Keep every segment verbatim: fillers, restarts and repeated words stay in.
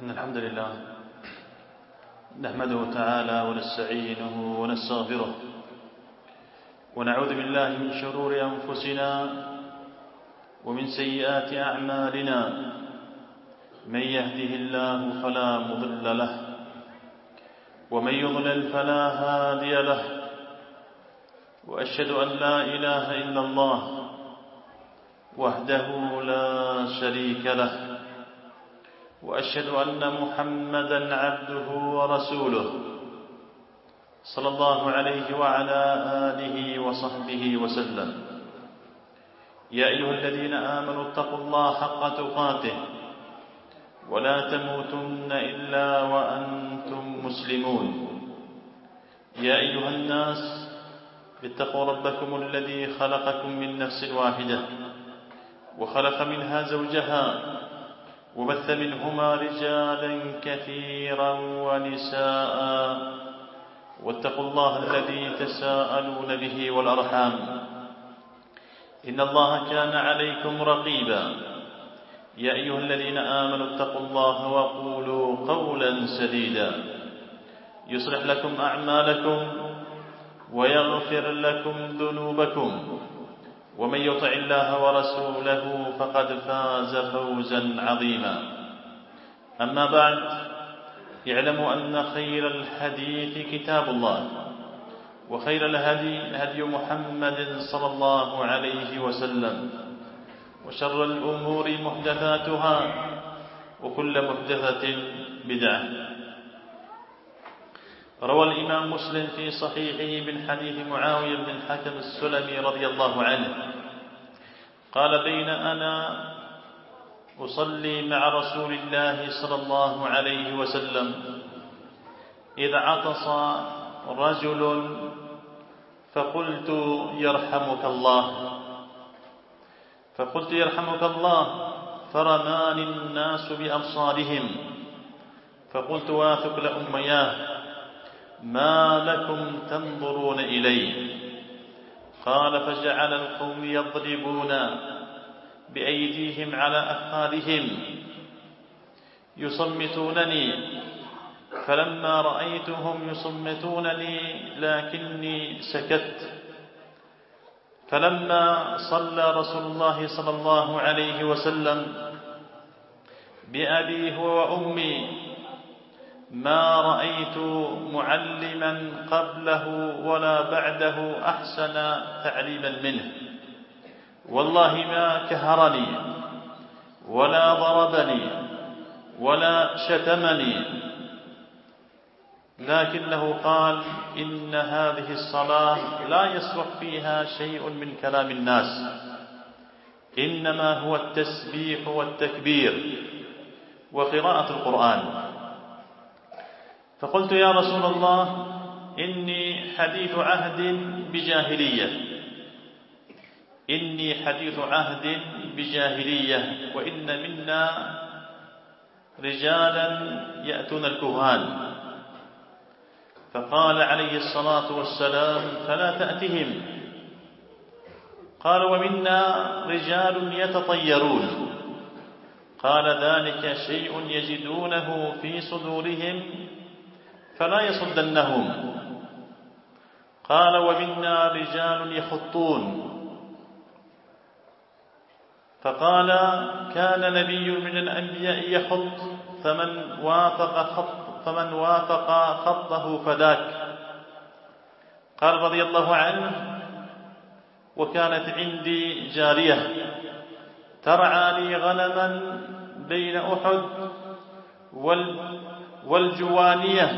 إن الحمد لله نحمده تعالى ونستعينه ونستغفره ونعوذ بالله من شرور أنفسنا ومن سيئات أعمالنا. من يهده الله فلا مضل له ومن يضلل فلا هادي له، وأشهد أن لا إله إلا الله وحده لا شريك له، وأشهد أن محمدا عبده ورسوله صلى الله عليه وعلى آله وصحبه وسلم. يا أيها الذين آمنوا اتقوا الله حق تقاته ولا تموتن إلا وأنتم مسلمون. يا أيها الناس اتقوا ربكم الذي خلقكم من نفس واحدة وخلق منها زوجها وبث منهما رجالا كثيرا ونساء، واتقوا الله الذي تساءلون به والأرحام إن الله كان عليكم رقيبا. يا أيها الذين آمنوا اتقوا الله وقولوا قولا سديدا يصلح لكم أعمالكم ويغفر لكم ذنوبكم، ومن يطع الله ورسوله فقد فاز فوزا عظيما. أما بعد، اعلموا أن خير الحديث كتاب الله، وخير الهدي هدي محمد صلى الله عليه وسلم، وشر الأمور محدثاتها وكل محدثة بدعة. روى الإمام مسلم في صحيحه من حديث معاوية بن الحكم السلمي رضي الله عنه قال: بين أنا أصلي مع رسول الله صلى الله عليه وسلم إذ عطس رجل فقلت يرحمك الله فقلت يرحمك الله فرماني الناس بأبصارهم، فقلت واثق لأمياه ما لكم تنظرون إلي؟ قال: فجعل القوم يضربون بأيديهم على أفخاذهم يصمتونني، فلما رأيتهم يصمتونني لكني سكت. فلما صلى رسول الله صلى الله عليه وسلم بأبي هو وأمي ما رأيت معلما قبله ولا بعده أحسن تعليما منه، والله ما كهرني ولا ضربني ولا شتمني، لكنه قال: إن هذه الصلاة لا يصلح فيها شيء من كلام الناس، إنما هو التسبيح والتكبير وقراءة القرآن. فقلت: يا رسول الله، إني حديث عهد بجاهلية إني حديث عهد بجاهلية وإن منا رجالا يأتون الكهان. فقال عليه الصلاة والسلام: فلا تأتهم. قال: ومنا رجال يتطيرون. قال: ذلك شيء يجدونه في صدورهم فلا يصدنهم. قال: ومنا رجال يخطون. فقال: كان نبي من الأنبياء يخط فمن وافق خط فمن وافق خطه فذاك. قال رضي الله عنه: وكانت عندي جارية ترعى لي غنما بين أحد والجوانية،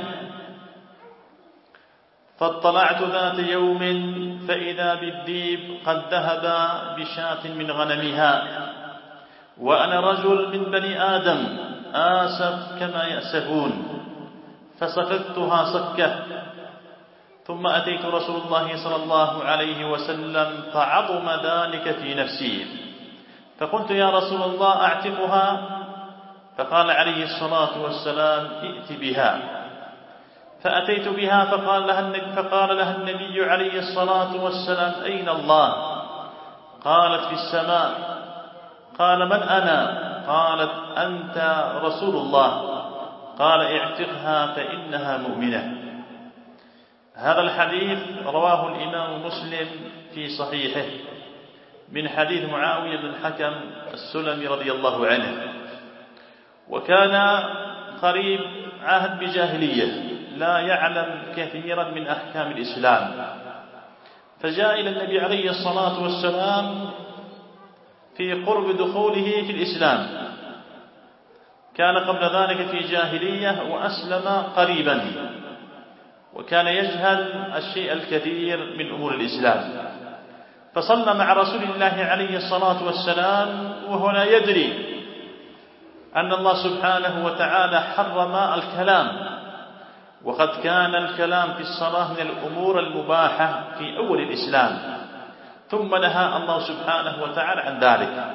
فاطلعت ذات يوم فإذا بالذيب قد ذهب بشاة من غنمها، وأنا رجل من بني آدم آسف كما يأسفون، فسكتها سكة. ثم أتيت رسول الله صلى الله عليه وسلم فعظم ذلك في نفسي، فقلت: يا رسول الله، أعتقها؟ فقال عليه الصلاة والسلام: ائت بها. فأتيت بها فقال لها النبي, فقال لها النبي عليه الصلاة والسلام: أين الله؟ قالت: في السماء. قال: من أنا؟ قالت: أنت رسول الله. قال اعتقها فإنها مؤمنة. هذا الحديث رواه الإمام مسلم في صحيحه من حديث معاوية بن الحكم السلمي رضي الله عنه، وكان قريب عهد بجاهلية لا يعلم كثيرا من أحكام الإسلام، فجاء إلى النبي عليه الصلاة والسلام في قرب دخوله في الإسلام. كان قبل ذلك في جاهلية وأسلم قريبا، وكان يجهل الشيء الكثير من أمور الإسلام، فصلى مع رسول الله عليه الصلاة والسلام وهو لا يدري أن الله سبحانه وتعالى حرم الكلام، وقد كان الكلام في الصلاة من الأمور المباحة في أول الإسلام، ثم نهى الله سبحانه وتعالى عن ذلك.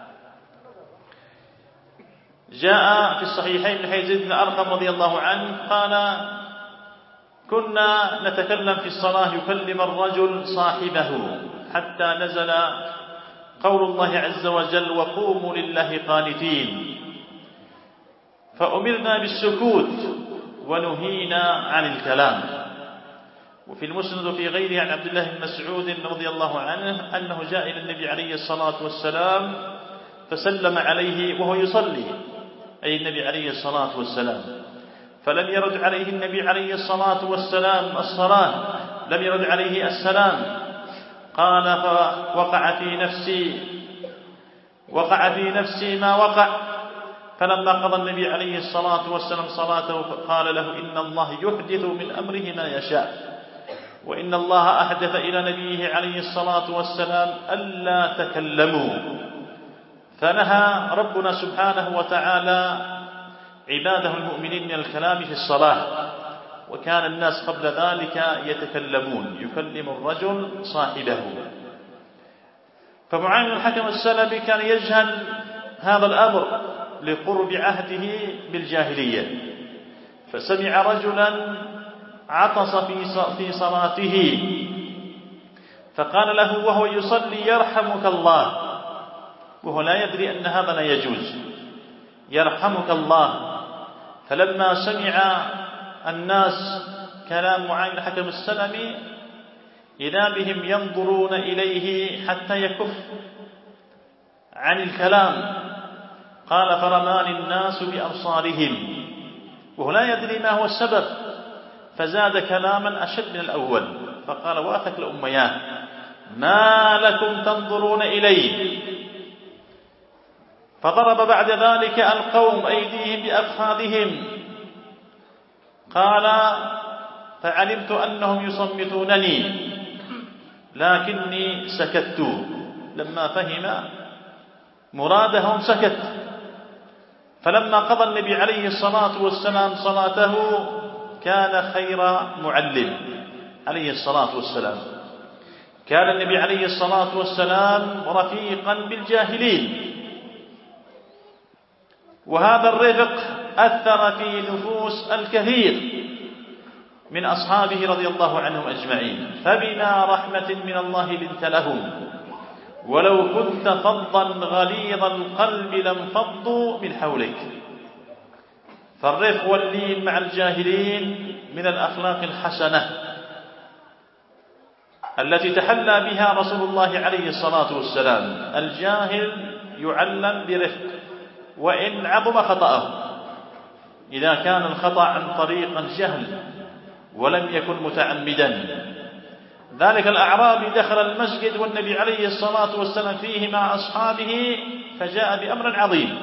جاء في الصحيحين من حديث زيد بن أرقم رضي الله عنه قال كنا نتكلم في الصلاة يكلم الرجل صاحبه حتى نزل قول الله عز وجل وقوموا لله قانتين، فأمرنا بالسكوت ونهينا عن الكلام. وفي المسند في غيره عن عبد الله بن مسعود رضي الله عنه أنه جاء إلى النبي عليه الصلاة والسلام فسلم عليه وهو يصلي، أي النبي عليه الصلاة والسلام، فلم يرد عليه النبي عليه الصلاة والسلام الصلاة، لم يرد عليه السلام. قال فوقع في نفسي وقع في نفسي ما وقع. فلما قضى النبي عليه الصلاة والسلام صلاته قال له إن الله يحدث من أمره ما يشاء، وإن الله أحدث إلى نبيه عليه الصلاة والسلام ألا تكلموا. فنهى ربنا سبحانه وتعالى عباده المؤمنين من الكلام في الصلاة، وكان الناس قبل ذلك يتكلمون، يكلم الرجل صاحبه. فمعاوية بن الحكم السلمي كان يجهل هذا الأمر لقرب عهده بالجاهلية، فسمع رجلا عطس في صلاته فقال له وهو يصلي يرحمك الله، وهو لا يدري أن هذا لا يجوز، يرحمك الله. فلما سمع الناس كلام معاوية بن الحكم السلمي إذا بهم ينظرون إليه حتى يكف عن الكلام. قال فرماني الناس بأبصارهم، وهو لا يدري ما هو السبب، فزاد كلاما أشد من الأول، فقال واثك الأميان ما لكم تنظرون إليه. فضرب بعد ذلك القوم أيديهم بأفخاذهم. قال فعلمت أنهم يصمتونني لكني سكت، لما فهم مرادهم سكت. فلما قضى النبي عليه الصلاة والسلام صلاته كان خير معلم عليه الصلاة والسلام. كان النبي عليه الصلاة والسلام رفيقا بالجاهلين، وهذا الرفق أثر في نفوس الكثير من أصحابه رضي الله عنهم أجمعين. فبما رحمة من الله لنت لهم ولو كنت فظا غليظ القلب لانفضوا من حولك. فالرفق واللين مع الجاهلين من الأخلاق الحسنة التي تحلى بها رسول الله عليه الصلاة والسلام. الجاهل يعلم برفق وإن عظم خطأه، إذا كان الخطأ عن طريق الجهل ولم يكن متعمدا. ذلك الأعرابي دخل المسجد والنبي عليه الصلاة والسلام فيه مع أصحابه، فجاء بأمر عظيم،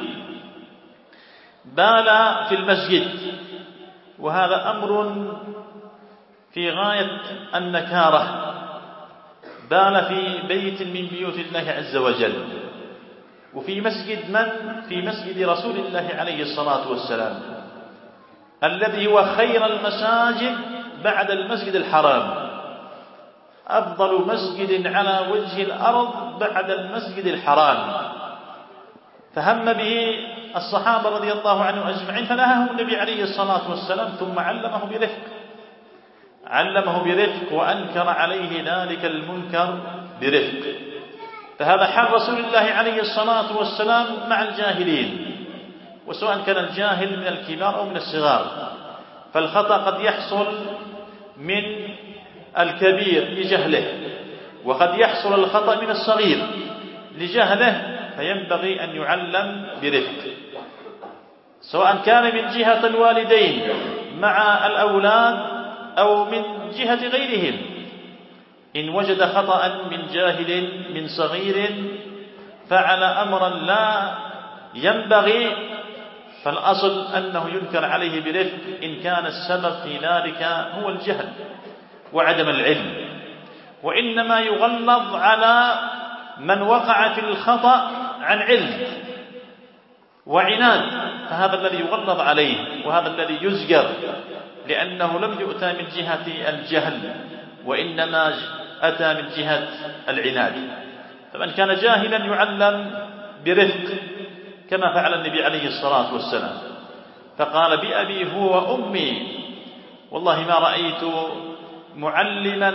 بال في المسجد، وهذا أمر في غاية النكارة. بال في بيت من بيوت الله عز وجل، وفي مسجد من؟ في مسجد رسول الله عليه الصلاة والسلام الذي هو خير المساجد بعد المسجد الحرام، أفضل مسجد على وجه الأرض بعد المسجد الحرام. فهم به الصحابة رضي الله عنهم أجمعين، فنهاهم النبي عليه الصلاة والسلام، ثم علمه برفق علمه برفق وأنكر عليه ذلك المنكر برفق. فهذا حال رسول الله عليه الصلاة والسلام مع الجاهلين، وسواء كان الجاهل من الكبار أو من الصغار. فالخطأ قد يحصل من الكبير لجهله، وقد يحصل الخطأ من الصغير لجهله، فينبغي أن يعلم برفق، سواء كان من جهة الوالدين مع الأولاد أو من جهة غيرهم. إن وجد خطأ من جاهل من صغير فعل أمرا لا ينبغي، فالأصل أنه ينكر عليه برفق إن كان السبب في ذلك هو الجهل وعدم العلم، وإنما يغلظ على من وقع في الخطأ عن علم وعناد، فهذا الذي يغلظ عليه وهذا الذي يزجر، لأنه لم يؤتى من جهة الجهل وإنما أتى من جهة العناد. فمن كان جاهلا يعلم برفق كما فعل النبي عليه الصلاة والسلام، فقال بأبي هو وأمي والله ما رأيت معلما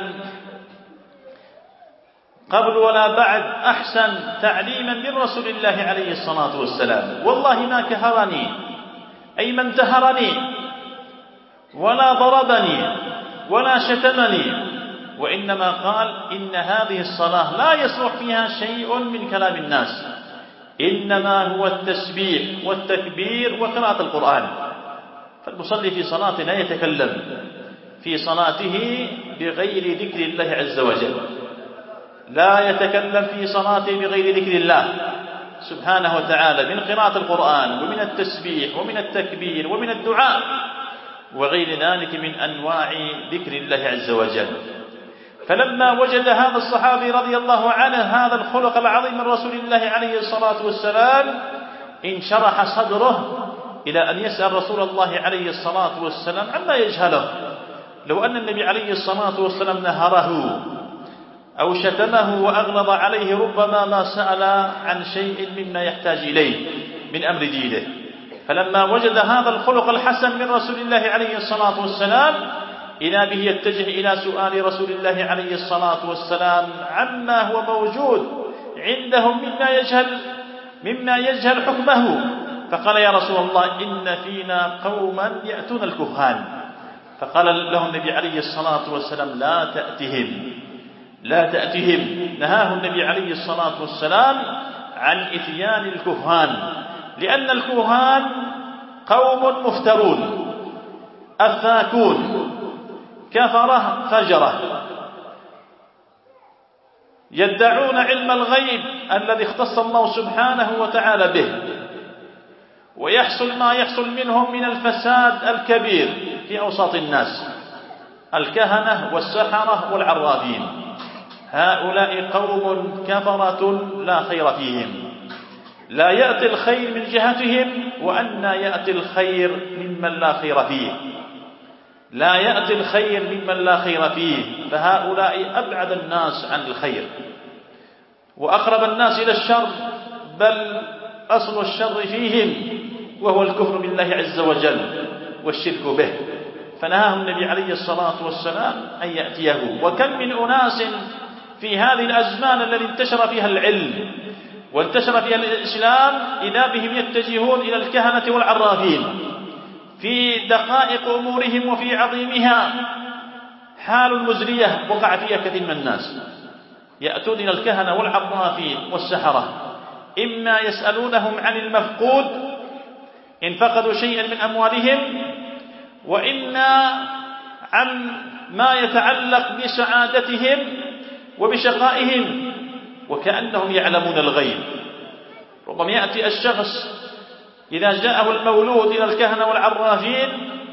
قبل ولا بعد أحسن تعليما من رسول الله عليه الصلاة والسلام، والله ما كهرني أي ما انتهرني ولا ضربني ولا شتمني، وإنما قال إن هذه الصلاة لا يصلح فيها شيء من كلام الناس، إنما هو التسبيح والتكبير وقراءة القرآن. فالمصلي في صلاته لا يتكلم في صلاته بغير ذكر الله عز وجل، لا يتكلم في صلاته بغير ذكر الله سبحانه وتعالى، من قراءة القرآن ومن التسبيح ومن التكبير ومن الدعاء وغير ذلك من أنواع ذكر الله عز وجل. فلما وجد هذا الصحابي رضي الله عنه هذا الخلق العظيم من رسول الله عليه الصلاة والسلام انشرح صدره إلى أن يسأل رسول الله عليه الصلاة والسلام عما يجهله. لو أن النبي عليه الصلاة والسلام نهره أو شتمه وأغلظ عليه ربما ما سأل عن شيء مما يحتاج إليه من أمر دينه. فلما وجد هذا الخلق الحسن من رسول الله عليه الصلاة والسلام إذا به يتجه إلى سؤال رسول الله عليه الصلاة والسلام عما هو موجود عندهم مما يجهل مما يجهل حكمه، فقال يا رسول الله إن فينا قوما يأتون الكهان. فقال له النبي عليه الصلاة والسلام لا تأتهم لا تأتهم نهاه النبي عليه الصلاة والسلام عن إتيان الكهان، لأن الكهان قوم مفترون أفاكون كفرة فجرة يدعون علم الغيب الذي اختص الله سبحانه وتعالى به، ويحصل ما يحصل منهم من الفساد الكبير في أوساط الناس، الكهنة والسحرة والعرافين. هؤلاء قوم كفرة لا خير فيهم، لا يأتي الخير من جهتهم، وأن يأتي الخير ممن لا خير فيه، لا يأتي الخير ممن لا خير فيه، فهؤلاء أبعد الناس عن الخير وأقرب الناس إلى الشر، بل أصل الشر فيهم وهو الكفر بالله عز وجل والشرك به. فنهاه النبي عليه الصلاة والسلام أن يأتيه. وكم من أناس في هذه الأزمان التي انتشر فيها العلم وانتشر فيها الإسلام إذا بهم يتجهون إلى الكهنة والعرافين في دقائق أمورهم وفي عظيمها. حال مزرية وقع فيها كثير من الناس، يأتون إلى الكهنة والعرافين والسحرة، إما يسألونهم عن المفقود إن فقدوا شيئا من أموالهم، وإما عن ما يتعلق بسعادتهم وبشقائهم، وكأنهم يعلمون الغيب. ربما يأتي الشخص إذا جاءه المولود إلى الكهنة والعرافين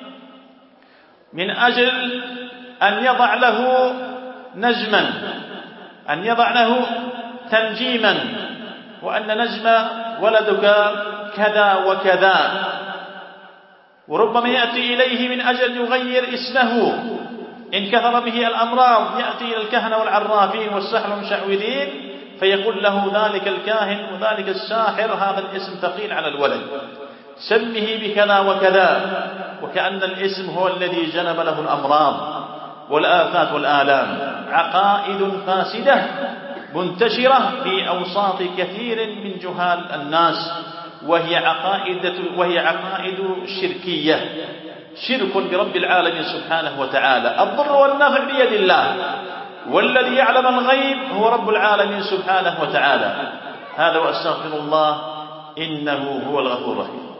من أجل أن يضع له نجما، أن يضع له تنجيما، وأن نجم ولدك كذا وكذا. وربما يأتي إليه من أجل يغير اسمه إن كثر به الأمراض، يأتي إلى الكهنة والعرافين والسحر والمشعوذين فيقول له ذلك الكاهن وذلك الساحر هذا الاسم ثقيل على الولد، سمه بكذا وكذا، وكأن الاسم هو الذي جلب له الأمراض والآفات والآلام. عقائد فاسدة منتشرة في أوساط كثير من جهال الناس وهي عقائد وهي عقائد شركية، شرك برب العالمين سبحانه وتعالى. الضر والنفع بيد الله، والذي يعلم الغيب هو رب العالمين سبحانه وتعالى. هذا وأستغفر الله إنه هو الغفور الرحيم.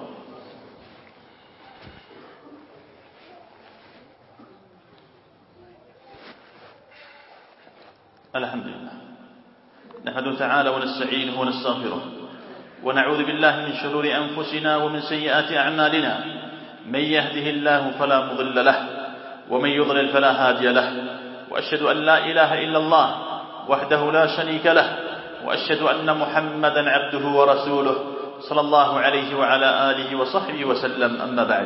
الحمد لله، نحمده تعالى ونستعينه ونستغفره، ونعوذ بالله من شرور أنفسنا ومن سيئات أعمالنا. من يهده الله فلا مضل له، ومن يضلل فلا هادي له، وأشهد أن لا إله إلا الله وحده لا شريك له، وأشهد أن محمدا عبده ورسوله صلى الله عليه وعلى آله وصحبه وسلم. أما بعد،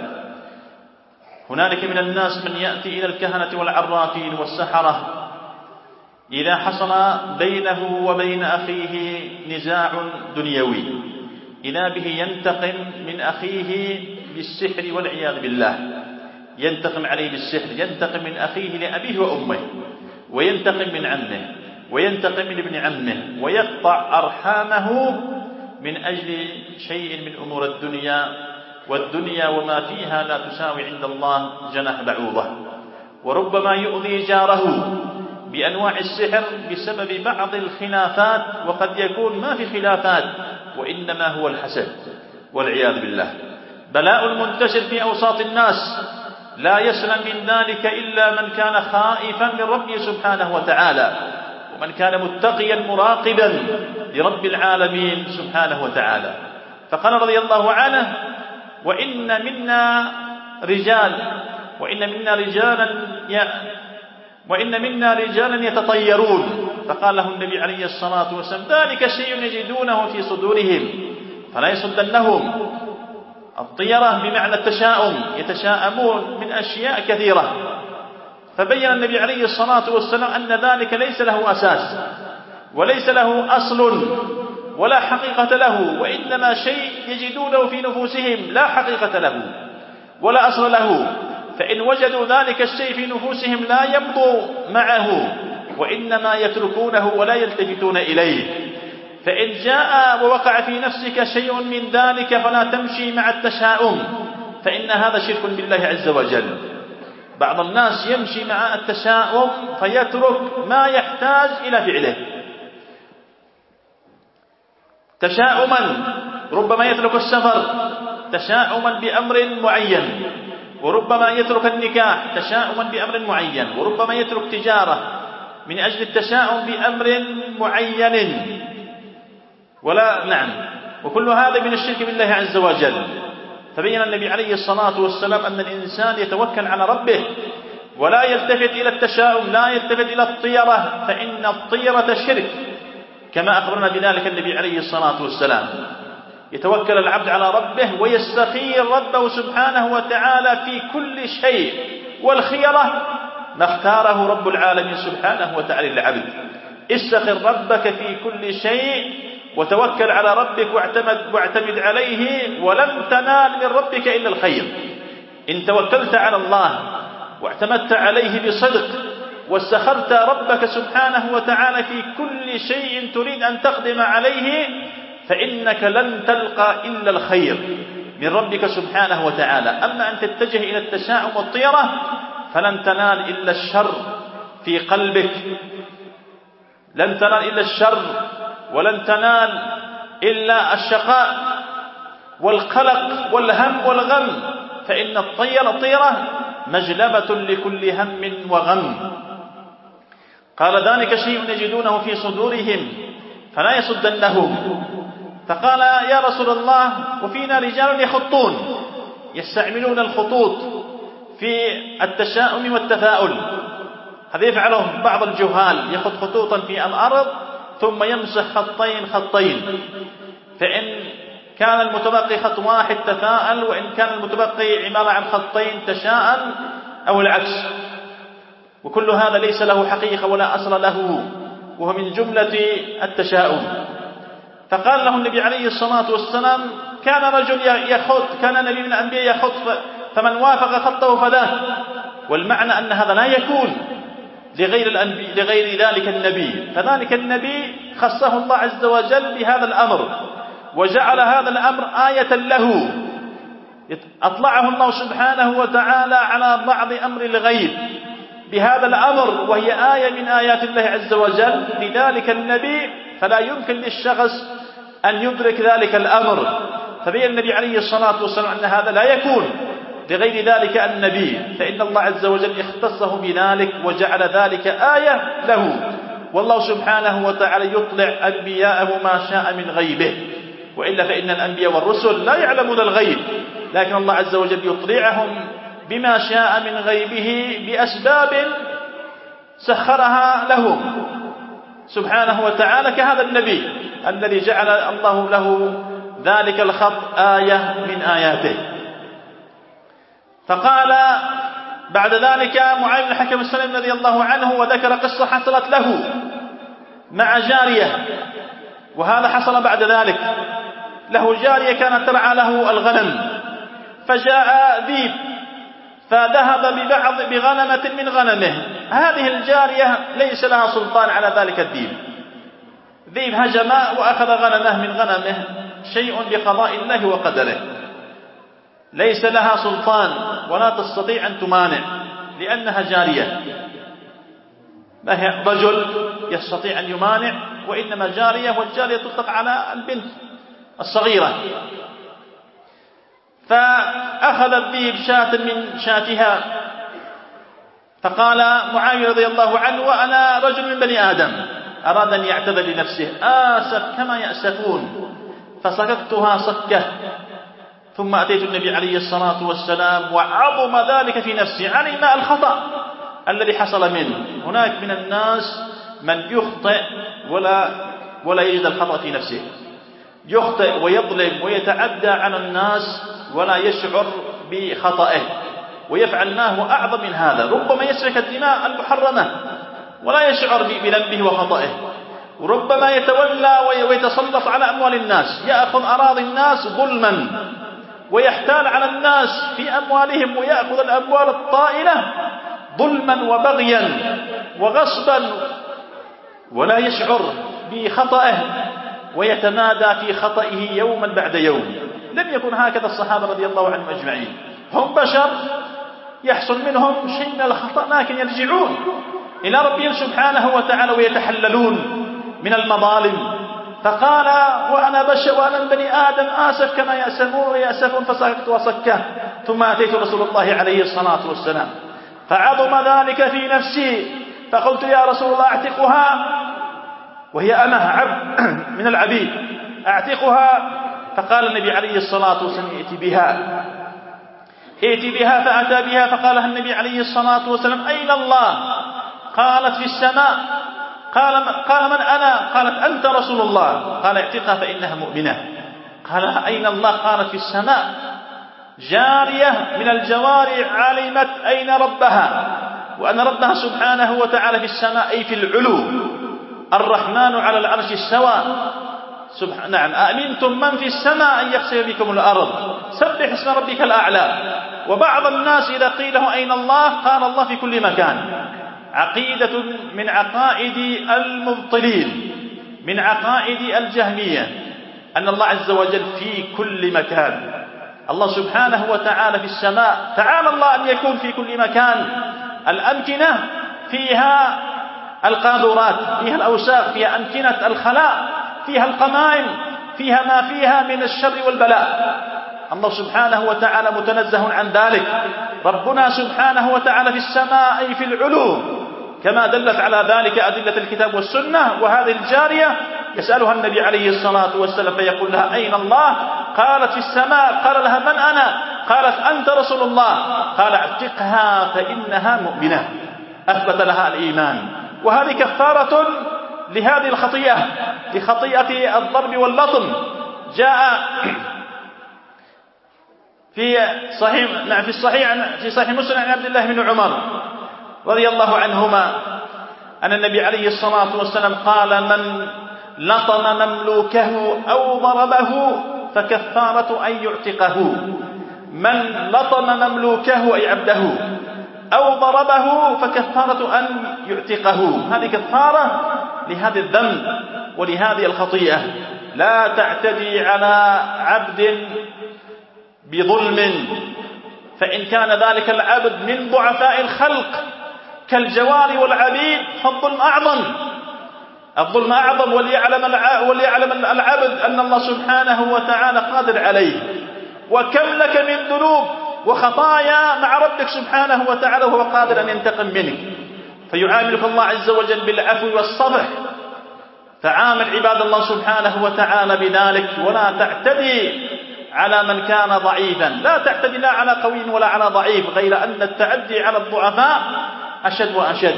هنالك من الناس من يأتي إلى الكهنة والعرافين والسحرة إذا حصل بينه وبين أخيه نزاع دنيوي، إذا به ينتقم من أخيه بالسحر والعياذ بالله، ينتقم عليه بالسحر، ينتقم من أخيه لأبيه وأمه، وينتقم من عمه، وينتقم من ابن عمه، ويقطع أرحامه من أجل شيء من أمور الدنيا، والدنيا وما فيها لا تساوي عند الله جناح بعوضة. وربما يؤذي جاره بأنواع السحر بسبب بعض الخلافات، وقد يكون ما في خلافات وإنما هو الحسد والعياذ بالله. بلاء منتشر في أوساط الناس، لا يسلم من ذلك إلا من كان خائفا من ربه سبحانه وتعالى، ومن كان متقيا مراقبا لرب العالمين سبحانه وتعالى. فقال رضي الله عنه: وإن منا رجال وإن منا رجالا وإن منا رجالا يتطيرون. فقال له النبي عليه الصلاة والسلام: ذلك شيء يجدونه في صدورهم فلا يصدنهم. الطيرة بمعنى التشاؤم، يتشاءمون من أشياء كثيرة. فبين النبي عليه الصلاة والسلام أن ذلك ليس له أساس وليس له أصل ولا حقيقة له، وإنما شيء يجدونه في نفوسهم لا حقيقة له ولا أصل له. فإن وجدوا ذلك الشيء في نفوسهم لا يمضوا معه، وإنما يتركونه ولا يلتفتون إليه. فإن جاء ووقع في نفسك شيء من ذلك فلا تمشي مع التشاؤم، فإن هذا شرك بالله عز وجل. بعض الناس يمشي مع التشاؤم فيترك ما يحتاج إلى فعله. تشاؤما ربما يترك السفر تشاؤما بأمر معين، وربما يترك النكاح تشاؤما بأمر معين، وربما يترك تجارة من أجل التشاؤم بأمر معين. ولا نعم وكل هذا من الشرك بالله عز وجل. فبين النبي عليه الصلاة والسلام أن الإنسان يتوكل على ربه ولا يلتفت إلى التشاؤم، لا يلتفت إلى الطيرة، فإن الطيرة شرك كما أخبرنا بذلك النبي عليه الصلاة والسلام. يتوكل العبد على ربه ويستخير ربه سبحانه وتعالى في كل شيء، والخيرة ما اختاره رب العالمين سبحانه وتعالى للعبد. استخر ربك في كل شيء وتوكل على ربك واعتمد, واعتمد عليه، ولن تنال من ربك إلا الخير. إن توكلت على الله واعتمدت عليه بصدق واستخرت ربك سبحانه وتعالى في كل شيء تريد أن تقدم عليه، فإنك لن تلقى إلا الخير من ربك سبحانه وتعالى. أما أن تتجه إلى التشاؤم والطيرة فلن تنال إلا الشر في قلبك، لن تنال إلا الشر، ولن تنال إلا الشقاء والقلق والهم والغم. فإن الطيرة طيرة مجلبة لكل هم وغم. قال: ذلك شيء يجدونه في صدورهم فلا يصدنهم. فقال: يا رسول الله، وفينا رجال يخطون، يستعملون الخطوط في التشاؤم والتفاؤل. هذا يفعله بعض الجهال، يخط خطوطا في الأرض ثم يمسح خطين خطين، فإن كان المتبقي خط واحد تفاءل، وإن كان المتبقي عبارة عن خطين تشاءم، أو العكس. وكل هذا ليس له حقيقة ولا أصل له، وهو من جملة التشاؤم. فقال له النبي عليه الصلاة والسلام: كان رجل يخط، كان نبي من الأنبياء يخط، فمن وافق خطه فذاه. والمعنى أن هذا لا يكون لغير, لغير ذلك النبي، فذلك النبي خصه الله عز وجل بهذا الأمر، وجعل هذا الأمر آية له، أطلعه الله سبحانه وتعالى على بعض أمر الغيب بهذا الأمر، وهي آية من آيات الله عز وجل لذلك النبي، فلا يمكن للشخص أن يدرك ذلك الأمر. فبين النبي عليه الصلاة والسلام أن هذا لا يكون لغير ذلك النبي، فإن الله عز وجل اختصه بذلك وجعل ذلك آية له. والله سبحانه وتعالى يطلع أنبياءه ما شاء من غيبه، وإلا فإن الأنبياء والرسل لا يعلمون الغيب، لكن الله عز وجل يطلعهم بما شاء من غيبه بأسباب سخرها لهم سبحانه وتعالى، كهذا النبي الذي جعل الله له ذلك الخط آية من آياته. فقال بعد ذلك معاوية بن الحكم السلمي رضي الله عنه وذكر قصة حصلت له مع جارية، وهذا حصل بعد ذلك. له جارية كانت ترعى له الغنم، فجاء ذيب فذهب ببعض بغنمة من غنمه. هذه الجارية ليس لها سلطان على ذلك الذيب، ذيب هجم وأخذ غنمه من غنمه، شيء بقضاء الله وقدره، ليس لها سلطان ولا تستطيع أن تمانع لأنها جارية، ما هي رجل يستطيع أن يمانع، وإنما جارية، والجارية تطلق على البنت الصغيرة. فأخذ الذيب شاة من شاتها، فقال معاوية رضي الله عنه وأنا رجل من بني آدم، أراد أن يعتذر لنفسه، آسف كما يأسفون، فسككتها سكة. ثم أتيت النبي عليه الصلاة والسلام وعظم ذلك في نفسي، علم الخطأ الذي حصل منه. هناك من الناس من يخطئ ولا ولا يجد الخطأ في نفسه، يخطئ ويظلم ويتعدى على الناس ولا يشعر بخطئه، ويفعل ما هو أعظم من هذا، ربما يسفك الدماء المحرمة ولا يشعر بذنبه وخطئه، وربما يتولى ويتسلط على أموال الناس، يأخذ أراضي الناس ظلما ويحتال على الناس في أموالهم، ويأخذ الأموال الطائلة ظلما وبغيا وغصبا ولا يشعر بخطئه، ويتمادى في خطئه يوما بعد يوم. لم يكن هكذا الصحابة رضي الله عنهم أجمعين، هم بشر يحصل منهم شيء من الخطأ، لكن يرجعون إلى ربهم سبحانه وتعالى ويتحللون من المظالم. فقال وأنا بشر وأنا من بني آدم، آسف كما يأسفون ويأسفون، فسكت وسكه. ثم أتيت رسول الله عليه الصلاة والسلام فعظم ذلك في نفسي، فقلت يا رسول الله أعتقها، وهي أمه عبد من العبيد، أعتقها. فقال النبي عليه الصلاة والسلام ائت بها، ائت بها. فأتى بها، فقال النبي عليه الصلاة والسلام أين الله؟ قالت في السماء. قال قال من أنا؟ قالت أنت رسول الله. قال اعتقها فإنها مؤمنة. قال أين الله؟ قالت في السماء. جارية من الجواري علمت أين ربها، وأن ربها سبحانه وتعالى في السماء، أي في العلو، الرحمن على العرش استوى. سبحان نعم أأمنتم من في السماء أن يخسف بكم الأرض، سبح اسم ربك الأعلى. وبعض الناس إذا قيل له أين الله قال الله في كل مكان. عقيدة من عقائد المبطلين، من عقائد الجهمية، أن الله عز وجل في كل مكان. الله سبحانه وتعالى في السماء، تعالى الله أن يكون في كل مكان. الأمكنة فيها القاذورات، فيها الأوساخ، فيها أمكنة الخلاء، فيها القمائم، فيها ما فيها من الشر والبلاء. الله سبحانه وتعالى متنزه عن ذلك. ربنا سبحانه وتعالى في السماء، أي في العلو، كما دلت على ذلك أدلة الكتاب والسنة. وهذه الجارية يسألها النبي عليه الصلاة والسلام فيقول لها أين الله؟ قالت في السماء. قال لها من أنا؟ قالت أنت رسول الله. قال اعتقها فإنها مؤمنة، أثبت لها الإيمان. وهذه كفارة لهذه الخطيئة، لخطيئة الضرب واللطم. جاء في صحيح نعم في الصحيح في صحيح مسلم عن عبد الله بن عمر رضي الله عنهما أن النبي عليه الصلاة والسلام قال من لطم مملوكه أو ضربه فكفارة أن يعتقه. من لطم مملوكه أي عبده أو ضربه فكفارة أن يعتقه. هذه كفارة لهذا الذنب ولهذه الخطيئة. لا تعتدي على عبد بظلم، فإن كان ذلك العبد من ضعفاء الخلق كالجواري والعبيد فالظلم أعظم، الظلم أعظم. وليعلم وليعلم العبد أن الله سبحانه وتعالى قادر عليه، وكم لك من ذنوب وخطايا مع ربك سبحانه وتعالى وهو قادر أن ينتقم منك، فيعاملك الله عز وجل بالعفو والصفح. فعامل عباد الله سبحانه وتعالى بذلك، ولا تعتدي على من كان ضعيفا، لا تعتدي لا على قوي ولا على ضعيف، غير أن التعدي على الضعفاء أشد وأشد.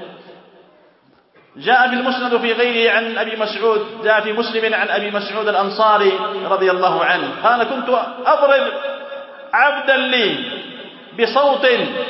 جاء في المسند في غيره عن أبي مسعود، جاء في مسلم عن أبي مسعود الأنصاري رضي الله عنه قال: كنت أضرب عبدا لي بصوت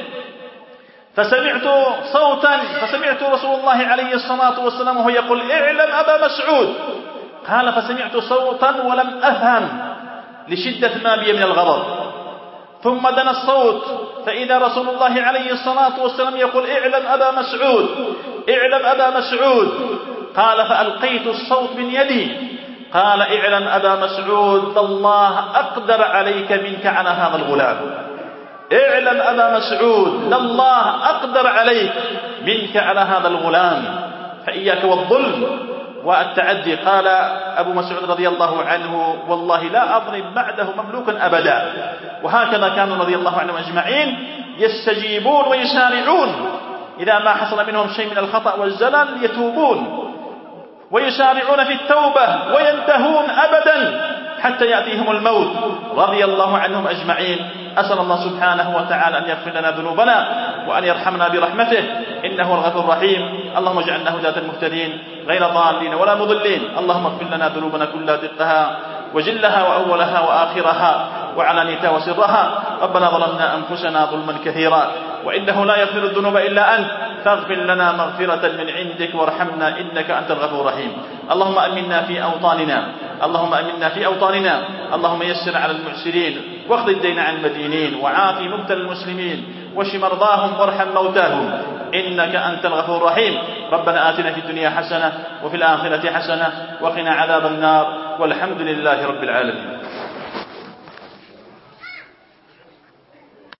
فسمعت صوتا فسمعت رسول الله عليه الصلاة والسلام وهو يقول: اعلم أبا مسعود. قال: فسمعت صوتا ولم أفهم لشدة ما بي من الغضب، ثم دنا الصوت فإذا رسول الله عليه الصلاة والسلام يقول: اعلم أبا مسعود، اعلم أبا مسعود. قال: فألقيت الصوت من يدي. قال: اعلم أبا مسعود، الله أقدر عليك منك على هذا الغلام. اعلم أبا مسعود، الله أقدر عليك منك على هذا الغلام، فإياك والظلم والتعدي. قال أبو مسعود رضي الله عنه: والله لا أظلم بعده مملوكا أبدا. وهكذا كانوا رضي الله عنهم أجمعين يستجيبون ويسارعون إذا ما حصل منهم شيء من الخطأ والزلل، يتوبون ويسارعون في التوبة وينتهون أبدا حتى يأتيهم الموت رضي الله عنهم أجمعين. أسأل الله سبحانه وتعالى أن يغفر لنا ذنوبنا وأن يرحمنا برحمته، إنه الغفور الرحيم. اللهم اجعلنا هداة المهتدين غير ضالين ولا مضلين. اللهم اغفر لنا ذنوبنا كلها دقها وجلها وأولها وآخرها وعلانيتها وسرها. ربنا ظلمنا أنفسنا ظلما كثيرا، وإنه لا يغفر الذنوب إلا أنت، فاغفر لنا مغفرة من عندك وارحمنا إنك أنت الغفور الرحيم. اللهم أمنا في أوطاننا، اللهم أمنا في أوطاننا، اللهم يسر على المعسرين واقض الدين عن المدينين، وعافي مبتلى المسلمين، واشف مرضاهم وارحم موتاهم إنك أنت الغفور الرحيم. ربنا آتنا في الدنيا حسنة وفي الآخرة حسنة وقنا عذاب النار، والحمد لله رب العالمين.